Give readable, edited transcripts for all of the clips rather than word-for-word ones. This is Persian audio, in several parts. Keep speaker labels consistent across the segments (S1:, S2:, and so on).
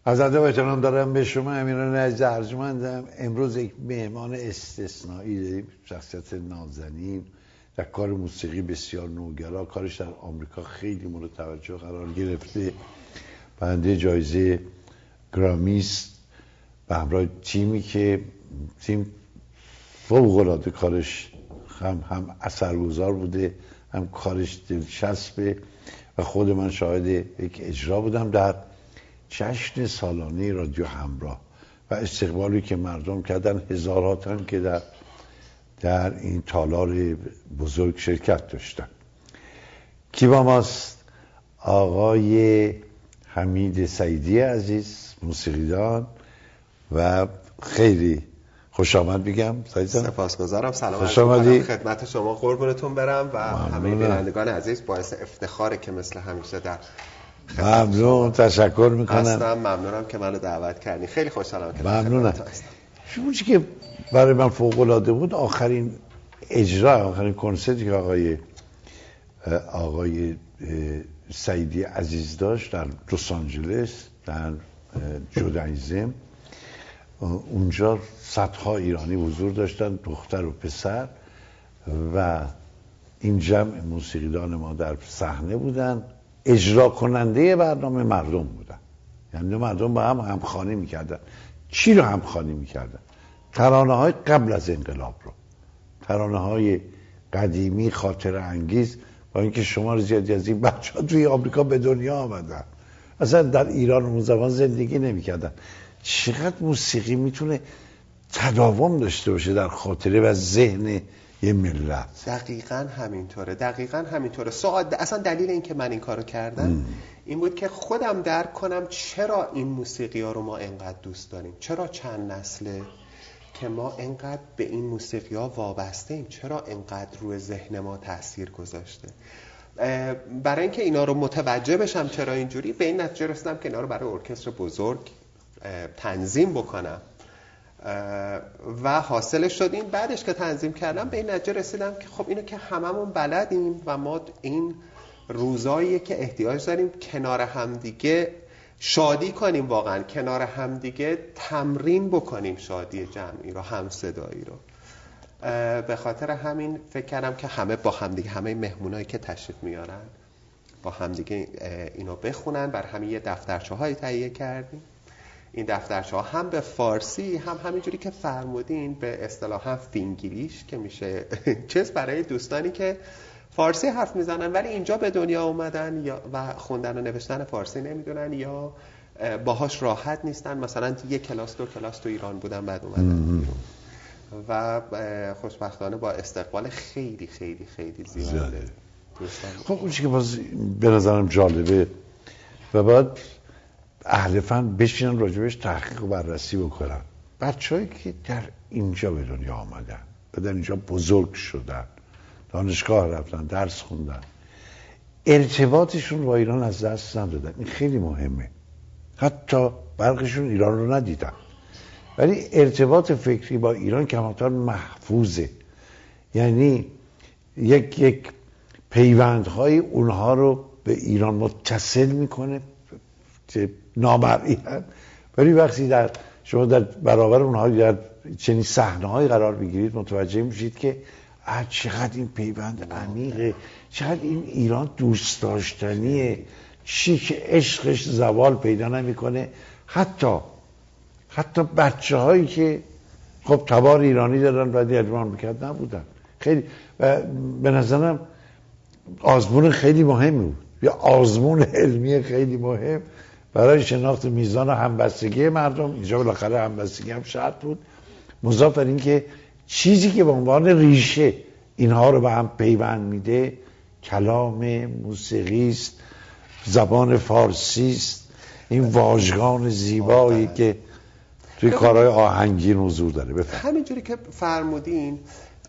S1: از ادب و احترام دارم به شما امیران عزیز ارجمندم. امروز یک مهمان استثنایی داریم، شخصیت نازنین، در کار موسیقی بسیار نوگرا، کارش در آمریکا خیلی مورد توجه قرار گرفته، برنده جایزه گرامی است به همراه تیمی که تیم فوق‌العاده کارش هم اثرگذار بوده، هم کارش دلچسبه و خود من شاهد یک اجرا بودم در جشن سالانه رادیو همراه و استقبالی که مردم کردن، هزارها تن که در این تالار بزرگ شرکت داشتن. کی با ماست؟ آقای حمید سعیدی عزیز، موسیقیدان و خیلی خوش آمد میگم.
S2: سپاسگزارم. سلام عرض می‌کنم خدمت شما، قربونتون برم و همه بینندگان عزیز. باعث افتخاره که مثل همیشه در
S1: ممنون، تشکر میکنم.
S2: ممنونم که منو دعوت کردین، خیلی خوشحالم که
S1: ممنونم. چون که برای من فوق العاده بود آخرین اجرا، آخرین کنسرتی که آقای سعیدی عزیز داشت در لس آنجلس در جودایزم، اونجا صدها ایرانی حضور داشتن، دختر و پسر، و این جمع موسیقیدان ما در صحنه بودن. اجرا کننده برنامه مردم بودن، یعنی مردم با هم همخوانی میکردن. چی رو همخوانی میکردن؟ ترانه های قبل از انقلاب رو، ترانه های قدیمی خاطر انگیز، با اینکه شمار زیادی از این بچه‌ها توی آمریکا به دنیا آمدن، اصلا در ایران اون زمان زندگی نمیکردن. چقدر موسیقی میتونه تداوم داشته باشه در خاطره و ذهن یه ملت.
S2: دقیقاً همینطوره. اصلا دلیل این که من این کارو کردم این بود که خودم درک کنم چرا این موسیقی ها رو ما انقدر دوست داریم، چرا چند نسله که ما انقدر به این موسیقی ها وابسته ایم، چرا انقدر روی ذهن ما تأثیر گذاشته. برای اینکه اینا رو متوجه بشم چرا اینجوری، به این نتیجه رسیدم که اینا رو برای ارکستر بزرگ تنظیم بکنم و حاصلش شد این. بعدش که تنظیم کردم به این نتیجه رسیدم که خب اینو که هممون بلدیم و ما این روزاییه که احتیاج داریم کنار همدیگه شادی کنیم، واقعا کنار همدیگه تمرین بکنیم شادی جمعی رو، هم صدایی رو. به خاطر همین فکر کردم که همه با همدیگه، همه مهمونایی که تشریف میارن با همدیگه اینو بخونن. بر همین یه دفترچه‌هایی تهیه کردیم. این دفترچه‌ها هم به فارسی، هم همینجوری که فرمودین به اصطلاح فینگلیش که میشه چیز برای دوستانی که فارسی حرف میزنن ولی اینجا به دنیا اومدن یا و خوندن و نوشتن فارسی نمیدونن یا باهاش راحت نیستن، مثلا یک کلاس دو کلاس تو ایران بودن بعد اومدن و خوشبختانه با استقبال خیلی خیلی خیلی زیاده.
S1: خب اون چیزی که باز به نظرم جالبه و باید اهل فن بشینن راجبش تحقیق و بررسی بکنن، بچه‌هایی که در اینجا به دنیا آمدن و در اینجا بزرگ شدن، دانشگاه رفتن، درس خوندن، ارتباطشون با ایران از دست ندادن. این خیلی مهمه. حتی برخیشون ایران رو ندیدن ولی ارتباط فکری با ایران کماکان محفوظه، یعنی یک پیوندهای اونها رو به ایران متصل میکنه که نامرئی هست، ولی وقتی شما در برابر اونها در چنین صحنه‌هایی قرار بگیرید متوجه میشید که چقدر این پیوند عمیقه، چقدر این ایران دوست داشتنیه، چی که عشقش زوال پیدا نمیکنه. حتی بچه‌هایی که خب تبار ایرانی دارن و ادوان میکرد نبودن، خیلی و به نظرم آزمون خیلی مهمی بود، یا آزمون علمی خیلی مهم برای شناخت میزان همبستگی مردم. اینجا بالاخره همبستگی هم شرط بود، مضاف بر این که چیزی که به عنوان ریشه اینها رو به هم پیوند میده کلام موسیقی است، زبان فارسی است، این واژگان زیبایی که توی کارهای آهنگین حضور داره. بفرمایید.
S2: همینجوری که فرمودین،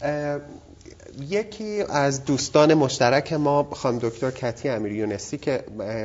S2: یکی از دوستان مشترک ما خانم دکتر کتی امیریونسی که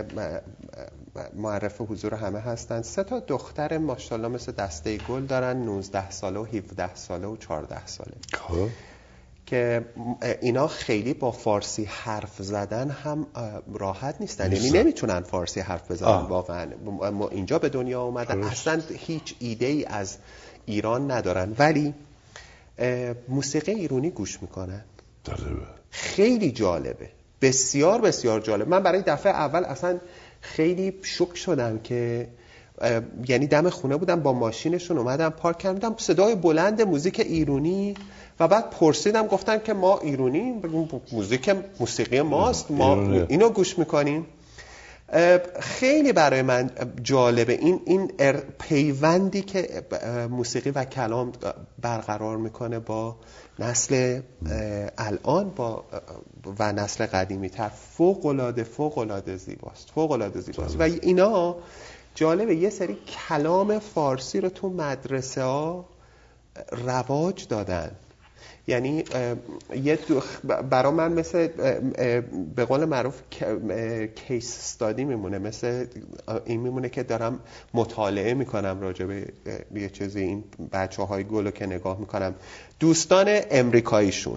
S2: معرف حضور همه هستن، 3 دختر ماشاءالله مثل دسته گل دارن، 19 ساله و 17 ساله و 14 ساله که اینا خیلی با فارسی حرف زدن هم راحت نیستن، یعنی نمیتونن فارسی حرف بزنن واقعا. ما اینجا به دنیا اومدن اصلا هیچ ایده ای از ایران ندارن، ولی موسیقی ایرانی گوش میکنن. خیلی جالبه، بسیار بسیار جالب. من برای دفعه اول اصلا خیلی شوک شدم که یعنی دم خونه بودم، با ماشینشون اومدم پارک کردم، صدای بلند موزیک ایرانی و بعد پرسیدم، گفتن که ما ایرانی، موسیقی ماست، ما اینو گوش میکنیم. خیلی برای من جالبه این پیوندی که موسیقی و کلام برقرار میکنه با نسل الان و نسل قدیمی تر. فوق العاده زیباست. و اینا جالبه یه سری کلام فارسی رو تو مدرسه ها رواج دادن. یعنی برای من مثل به قول معروف کیس استادی میمونه، مثل این میمونه که دارم مطالعه میکنم راجع به یه چیزی. این بچه های گلو که نگاه میکنم، دوستان امریکاییشون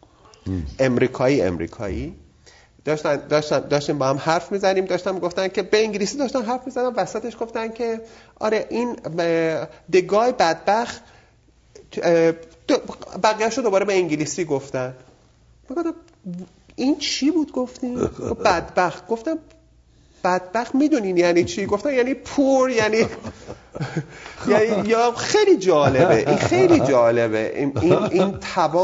S2: امریکایی داشتیم با هم حرف میزنیم، داشتم گفتن که به انگلیسی داشتن حرف میزنم، وسطش گفتن که آره این دگای بدبخت، بقیه‌شو دوباره به انگلیسی گفتن. گفتم این چی بود گفتین؟ بدبخت. گفتم بدبخت میدونین یعنی چی؟ گفتن یعنی پور، یعنی یا خیلی جالبه. این خیلی جالبه، این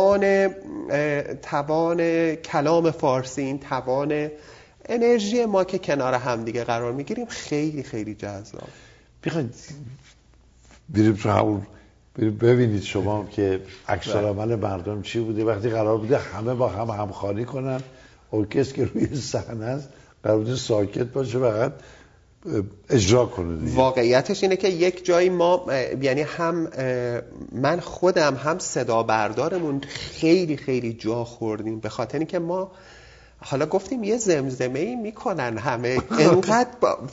S2: توان کلام فارسی، این توان انرژی ما که کنار هم دیگه قرار میگیریم، خیلی خیلی جذاب.
S1: بخواید بریم تو همون ببینید شما که عکس‌العمل مردم چی بوده وقتی قرار بوده همه با هم همخوانی کنن، ارکستر که روی صحنه است قرار بوده ساکت باشه فقط اجرا کنه دیگه.
S2: واقعیتش اینه که یک جایی ما، یعنی هم من خودم هم صدا بردارمون خیلی خیلی جا خوردیم، به خاطر اینکه ما حالا گفتیم یه زمزمه‌ای میکنن همه اینقدر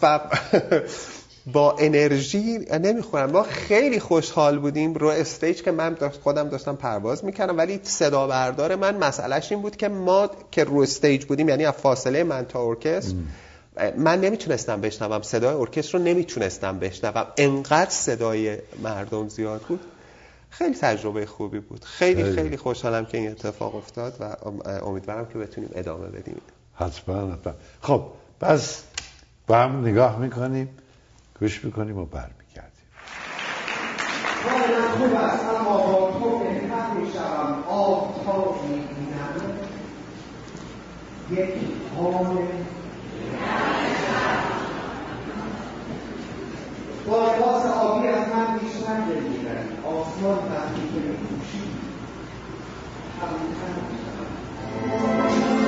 S2: با انرژی نمیخورن. ما خیلی خوشحال بودیم رو استیج که من خودم داشتم پرواز میکردم، ولی صدا بردار من مسئلهش این بود که ما که رو استیج بودیم، یعنی از فاصله من تا ارکستر من نمیتونستم بشنوم، صدای ارکستر رو نمیتونستم بشنوم، انقدر صدای مردم زیاد بود. خیلی تجربه خوبی بود. خیلی خوشحالم که این اتفاق افتاد و امیدوارم که بتونیم ادامه بدیم.
S1: حتما. خب پس با هم نگاه میکنیم، گوش میکنیم و برمیگردیم.
S3: خوب است اما با تو بهتر میشم، آفتاب میبینم یک حال با لباس آبی از من بیشتر بگیرن، آسمان وقتی که میپوشی همونتر میشم.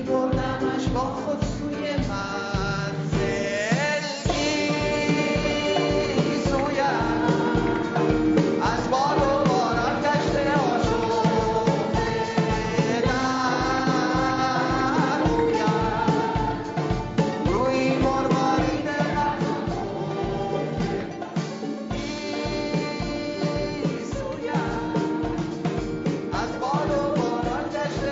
S2: بردمش با خود سوی منزل گیزویم از باد و باران گشته آشفته در رویم روی مروارید گیزویم از باد و باران گشته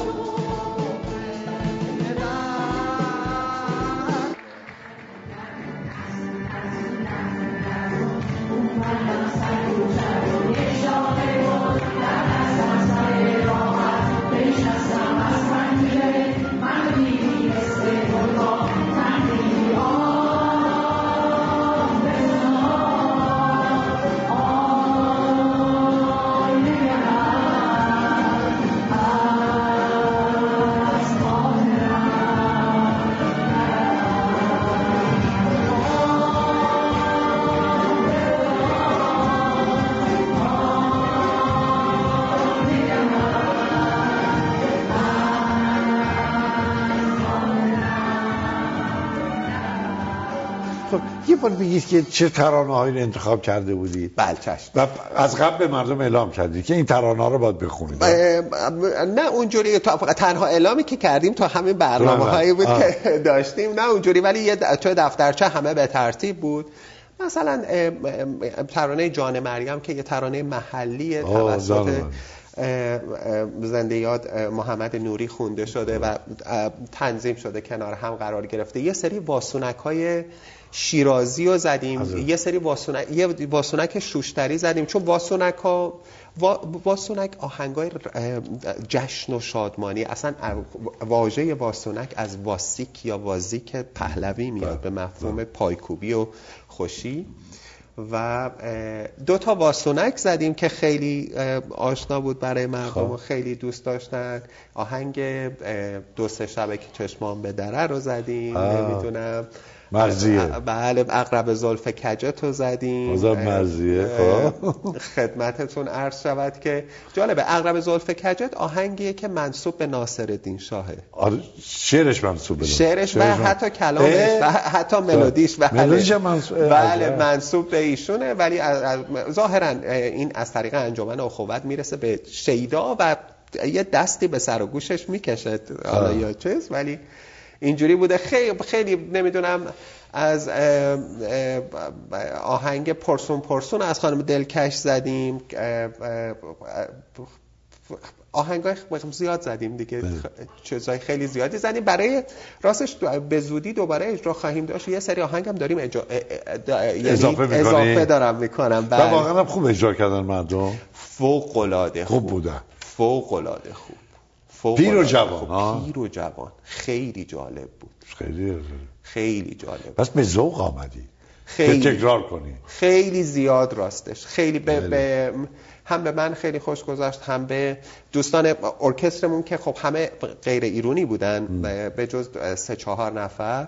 S1: یه بار بگید که چه ترانه‌هایی رو انتخاب کرده بودید؟
S2: بله چشم.
S1: و از قبل به مردم اعلام کردید که این ترانه‌ها رو باید بخونید.
S2: نه اونجوری تنها اعلامی که کردیم تا همین برنامه‌هایی بود که داشتیم، نه اونجوری، ولی یه توی دفترچه همه به ترتیب بود. مثلا ترانه جان مریم که یه ترانه محلی توسط زنده یاد محمد نوری خونده شده و تنظیم شده، کنار هم قرار گرفته. یه سری واسونک‌های شیرازی رو زدیم، یه سری واسونک شوشتری زدیم، چون واسونک آهنگای جشن و شادمانی، اصلا واژه واسونک از واسیک یا وازیک پهلوی میاد به مفهوم پایکوبی و خوشی. و 2 تا واسونک زدیم که خیلی آشنا بود برای مردم و خیلی دوست داشتن. آهنگ 2-3 شبه که چشمان به دره رو زدیم، نمیدونم
S1: مرزیه،
S2: بله، عقرب زلف کجت رو زدیم،
S1: مرزیه.
S2: خدمتتون عرض شود که جالبه عقرب زلف کجت آهنگیه که منسوب به ناصرالدین شاهه.
S1: شعرش منسوب به
S2: شعرش و حتی کلامش و حتی ملودیش بله منسوب به ایشونه، ولی ظاهرا این از طریق انجمن اخوت میرسه به شیدا و یه دستی به سر و گوشش میکشه حالا یا چیز، ولی اینجوری بوده. خیلی نمیدونم، از آهنگ پرسون از خانم دلکش زدیم، آهنگای زیاد زدیم دیگه، چیزای خیلی زیادی زدیم. برای راستش به زودی دوباره اجرا خواهیم داشت. یه سری آهنگم داریم اضافه دارم میکنم.
S1: و واقعا خوب اجرا کردن مردم،
S2: فوق العاده
S1: خوب بودن،
S2: فوق العاده خوب،
S1: پیر و جوان.
S2: پیر و جوان خیلی جالب بود، خیلی جالب.
S1: بس به ذوق آمدی، خیلی تکرار کنی،
S2: خیلی زیاد راستش، خیلی هم به من خیلی خوش گذشت، هم به دوستان ارکسترمون که خب همه غیر ایرانی بودن به جز 3-4 نفر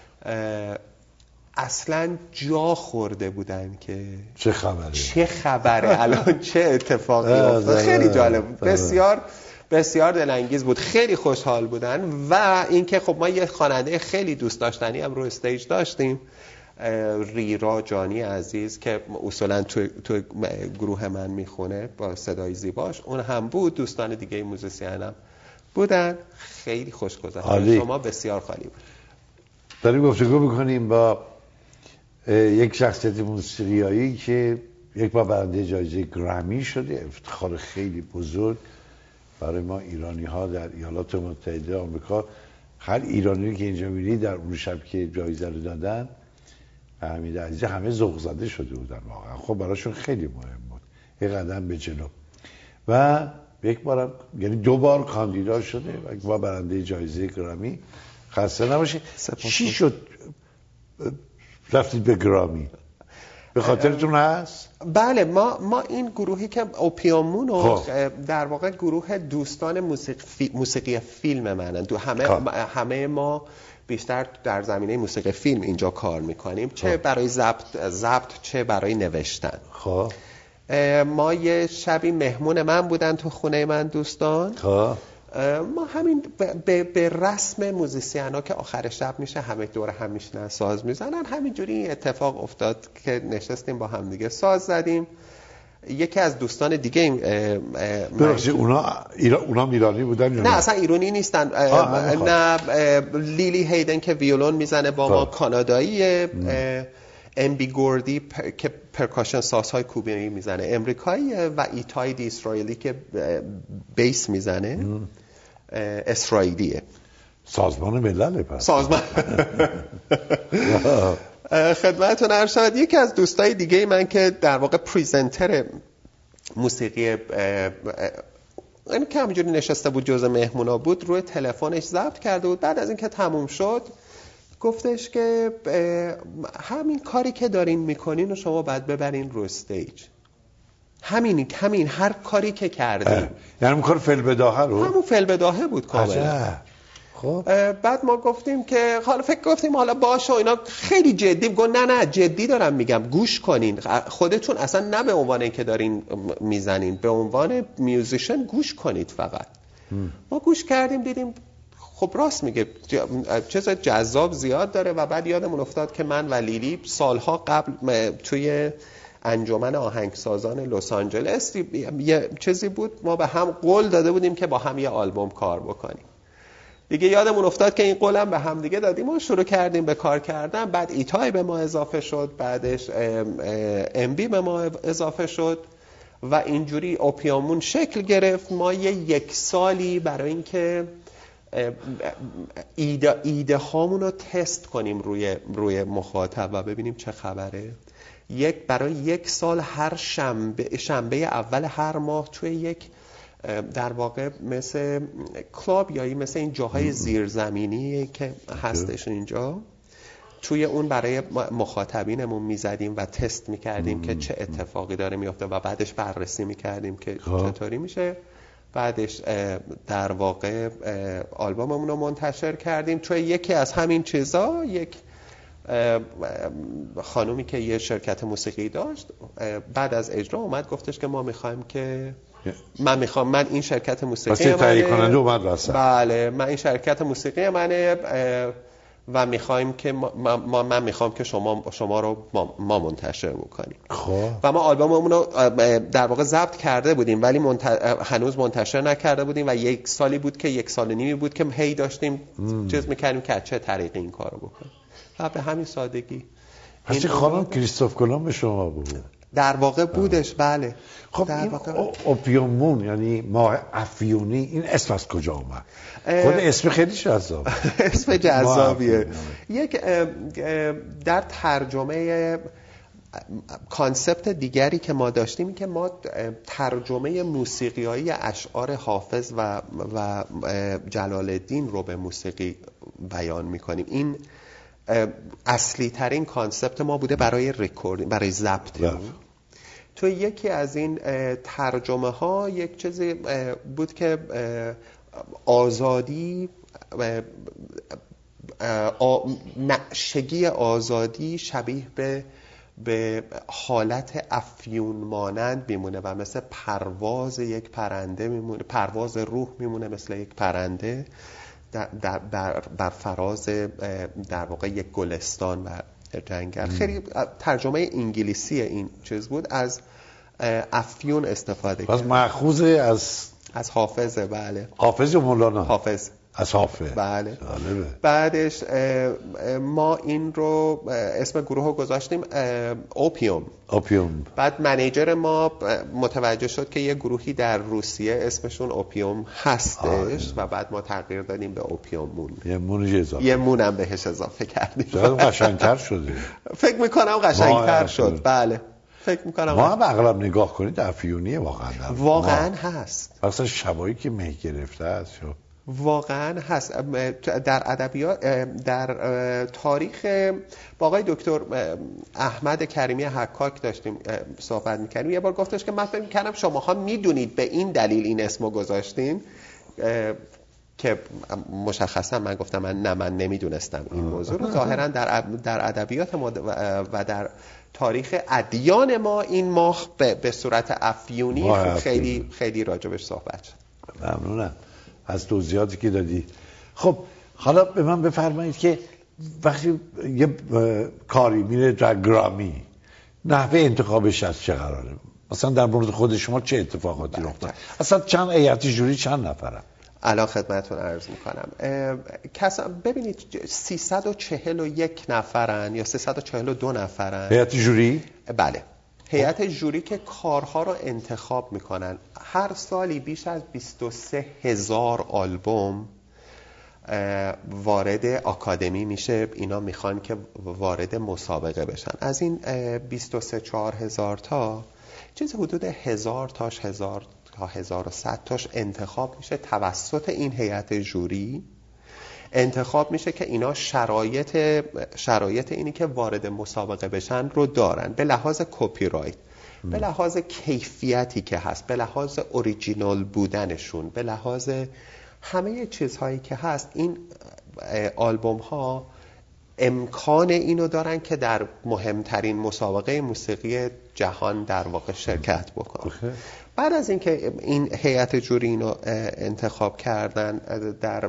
S2: اصلا جا خورده بودن که چه خبره الان چه اتفاقی افتاد. خیلی جالب بود، بسیار دلانگیز بود، خیلی خوشحال بودن. و اینکه خب ما یه خواننده خیلی دوست داشتنی هم رو استیج داشتیم، ریرا جانی عزیز که اصولا تو گروه من میخونه با صدای زیباش، اون هم بود. دوستان دیگه موزیسین هم بودن، خیلی خوش گذشت. شما بسیار خالی بود.
S1: داریم گفتگو میکنیم با یک شخصیت موسیقیایی که یک بار برنده جایزه گرمی شده، افتخار خیلی بزرگ برای ما ایرانی ها در ایالات متحده آمریکا. هر ایرانی که اینجا می‌بینی در اون شب که جایزه رو دادن حمید عزیزی همه ذوق زده شده بودن، واقعا خب براشون خیلی مهم بود یه قدم به جلو. و یک بارم یعنی 2 بار کاندیدا شده و یک بار برنده جایزه گرامی. خسته نباشید. چی شد رفتید به گرامی؟ به خاطرتون هست؟
S2: بله، ما این گروهی که اوپیامونو در واقع گروه دوستان موسیقی فیلم منن. همه ما بیشتر در زمینه موسیقی فیلم اینجا کار میکنیم، چه برای ضبط چه برای نوشتن. ما یه شبی مهمون من بودن تو خونه من دوستان، ما همین به رسم موزیسینا که آخر شب میشه همه دور هم میشنن ساز میزنن، همینجوری اتفاق افتاد که نشستیم با هم دیگه ساز زدیم. یکی از دوستان دیگه
S1: ببخشید اونا ایرانی بودن یا
S2: نه اصلا ایرانی نیستن. نه لیلی هیدن که ویولون میزنه با ما کاناداییه، امبی گوردی که پرکاشن سازهای کوبی میزنه امریکاییه و ایتای دی اسرائیلی که بیس میزنه اسرائیلیه.
S1: سازمان ملل پس
S2: سازمان خدمتتون عرض شود. یکی از دوستای دیگه من که در واقع پریزنتر موسیقی این که همینجوری نشسته بود جزء مهمونا بود، روی تلفنش ضبط کرده بود. بعد از اینکه تموم شد گفتش که همین کاری که دارین میکنین و شما باید ببرین رو استیج. همین هر کاری که کردین،
S1: یعنی اون کار فی‌البداهه رو
S2: همون فی‌البداهه بود کاملا.
S1: خب
S2: بعد ما گفتیم که حالا فکر گفتیم حالا باشه، اینا خیلی جدی. گفت نه جدی دارم میگم، گوش کنین خودتون، اصلا نه به عنوان اینکه دارین میزنین، به عنوان میوزیشن گوش کنید فقط. ما گوش کردیم دیدیم خب راست میگه، چیز جذاب زیاد داره. و بعد یادمون افتاد که من و لیلی سالها قبل توی انجمن آهنگسازان لس آنجلس یه چیزی بود، ما به هم قول داده بودیم که با هم یه آلبوم کار بکنیم. دیگه یادمون افتاد که این قولم به هم دیگه دادیم و شروع کردیم به کار کردن. بعد ایتای به ما اضافه شد، بعدش امبی به ما اضافه شد و اینجوری اوپیامون شکل گرفت. ما یک سالی برای اینکه ایده هامون رو تست کنیم روی مخاطب و ببینیم چه خبره، برای یک سال هر شنبه اول هر ماه توی یک در واقع مثل کلاب یا مثل این جاهای زیرزمینی که هستش اینجا، توی اون برای مخاطبینمون میزدیم و تست میکردیم که چه اتفاقی داره میفته و بعدش بررسی میکردیم که چطوری میشه. بعدش در واقع آلبوممون رو منتشر کردیم. توی یکی از همین چیزا یک خانومی که یه شرکت موسیقی داشت بعد از اجرا اومد گفتش که ما میخوایم که من این شرکت موسیقی بله من این شرکت موسیقی منه و میخوایم که من میخوام که شما رو ما منتشر بکنیم. و ما آلبوممون رو در واقع ضبط کرده بودیم ولی هنوز منتشر نکرده بودیم و یک سالی بود که 1.5 سال بود که هی داشتیم چیز میکردیم که چه طریقی این کارو بکنیم. و به همین سادگی.
S1: پس خانم کریستوف کلمب به شما بود؟
S2: در واقع بودش. بله.
S1: خب این اوپیومون یعنی ماه افیونی این اسم از کجا اومد؟ خود اسم خیلی جذاب.
S2: اسم جذابیه. یک در ترجمه کانسپت دیگری که ما داشتیم این که ما ترجمه موسیقیایی اشعار حافظ و جلال الدین رو به موسیقی بیان میکنیم. این اصلی ترین کانسپت ما بوده برای ریکورد، برای ضبط. تو یکی از این ترجمه ها یک چیزی بود که آزادی، نعشگی آزادی شبیه به حالت افیون مانند میمونه و مثل پرواز یک پرنده میمونه، پرواز روح میمونه مثل یک پرنده بر فراز در واقع یک گلستان و جنگل. خیلی ترجمه انگلیسی این چیز بود، از افیون استفاده کرد.
S1: پس مأخوذ
S2: از حافظه. بله.
S1: حافظ یا مولانا؟
S2: حافظ.
S1: از حافظ.
S2: بله. بعدش ما این رو اسم گروه رو گذاشتیم اوپیوم. بعد منیجر ما متوجه شد که یه گروهی در روسیه اسمشون اوپیوم هستش و بعد ما تغییر دادیم به اوپیوم مون. یه مونم بهش اضافه کردیم.
S1: چقدر قشنگتر شده.
S2: فکر میکنم قشنگتر شد. بله. فکر میکنم
S1: ما هم اغلب نگاه کنید افیونیه
S2: واقعا هست.
S1: اصلا شبایی که مه گرفته است
S2: واقعا هست. در ادبیات، در تاریخ با آقای دکتر احمد کریمی حکاک داشتیم صحبت می‌کردیم. یه بار گفتش که من فکر می‌کردم شماها میدونید به این دلیل این اسمو گذاشتین، که مشخصا من گفتم من نمیدونستم این موضوع رو. ظاهرا در ادبیات ما و در تاریخ ادیان ما این ماه به صورت افیونی خیلی خیلی راجبش صحبت شد.
S1: ممنونم. از توضیحاتی که دادی. خب حالا به من بفرمایید که وقتی یه کاری میره در گرامی، نحوه انتخابش از چه قراره؟ مثلا در مورد خود شما چه اتفاقاتی رخ داد؟ اصلا چند هیئت جوری چند نفرن؟
S2: الان خدمتتون عرض میکنم. ببینید 341 نفرن یا 342 نفرن
S1: هیئت جوری؟
S2: بله، هیئت جوری که کارها رو انتخاب میکنن. هر سالی بیش از 23,000 آلبوم وارد آکادمی میشه. اینا میخوان که وارد مسابقه بشن. از این 23,000 تا چیز حدود 1000 تاش 1000 تا 1100 تاش انتخاب میشه توسط این هیئت جوری. انتخاب میشه که اینا شرایط اینی که وارد مسابقه بشن رو دارن، به لحاظ کپی رایت، به لحاظ کیفیتی که هست، به لحاظ اوریجینال بودنشون، به لحاظ همه چیزهایی که هست. این آلبوم ها امکان اینو دارن که در مهمترین مسابقه موسیقی جهان در واقع شرکت بکنن. بعد از اینکه این هیئت جوری اینو انتخاب کردن در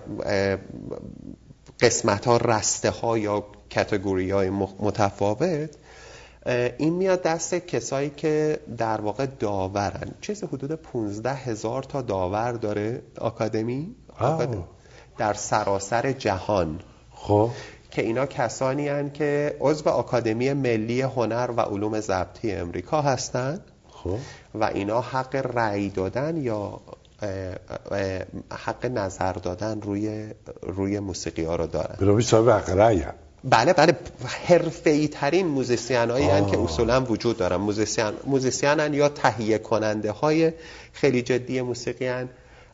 S2: قسمت ها، رسته ها یا کاتگوری های متفاوت، این میاد دست کسایی که در واقع داورن. چیز حدود 15,000 تا داور داره آکادمی در سراسر جهان.
S1: خب
S2: که اینا کسانی هستند که عضو آکادمی ملی هنر و علوم ضبطی امریکا هستند.
S1: خب
S2: و اینا حق رأی دادن یا حق نظر دادن روی موسیقی ها رو دارن.
S1: برای صاحب حق رأی هم.
S2: بله حرفه‌ای ترین موزیسین هایی هستند که اصولا وجود دارن. موزیسین یا تهیه کننده های خیلی جدی موسیقی هستند.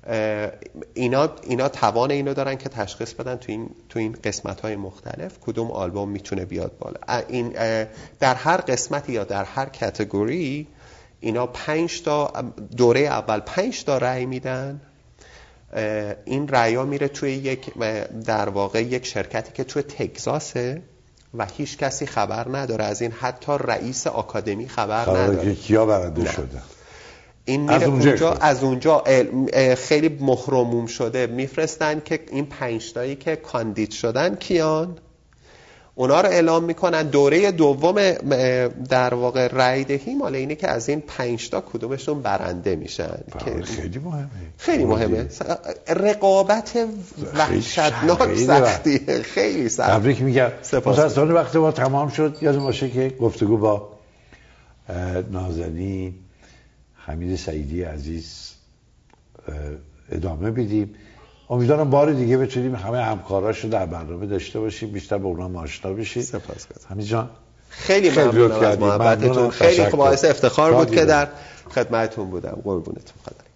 S2: اینا توان اینو دارن که تشخیص بدن تو این قسمت های مختلف کدوم آلبوم میتونه بیاد بالا. این در هر قسمتی یا در هر کاتگوری اینا 5 تا دوره اول 5 تا رأی میدن. این رأی‌ها میره توی در واقع یک شرکتی که توی تگزاسه و هیچ کسی خبر نداره از این، حتی رئیس آکادمی خبر نداره
S1: که کیا برنده شده.
S2: این میره از اونجا خیلی مهرموم شده میفرستن که این 5 تایی که کاندید شدن کیان، اونا رو اعلام میکنن. دوره دوم در واقع رأی دهی مال اینه که از این 5 تا کدومشون برنده میشن. که
S1: خیلی مهمه،
S2: خیلی مهمه. رقابت وحشتناک سختیه، خیلی سخت.
S1: تبریک میگم. متاسفانه وقت ما تمام شد. یادم باشه که گفتگو با نازنین حمید سعیدی عزیز ادامه بدیم. امیدوارم بار دیگه بتونیم همه همکاراشو در برنامه داشته باشیم، بیشتر با اونها آشنا بشیم.
S2: سپاسگزارم
S1: حمید جان
S2: خیلی ممنونم از محبتتون. خیلی باعث افتخار بود که در خدمتتون بودم. قربونتون.